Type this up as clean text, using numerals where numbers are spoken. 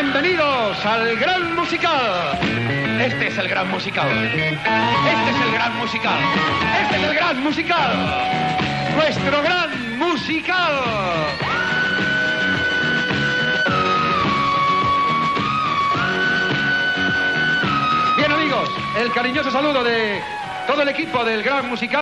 Bienvenidos al Gran Musical. Este es el Gran Musical. Este es el Gran Musical. Este es el Gran Musical. Nuestro Gran Musical. Bien, amigos, el cariñoso saludo de todo el equipo del Gran Musical.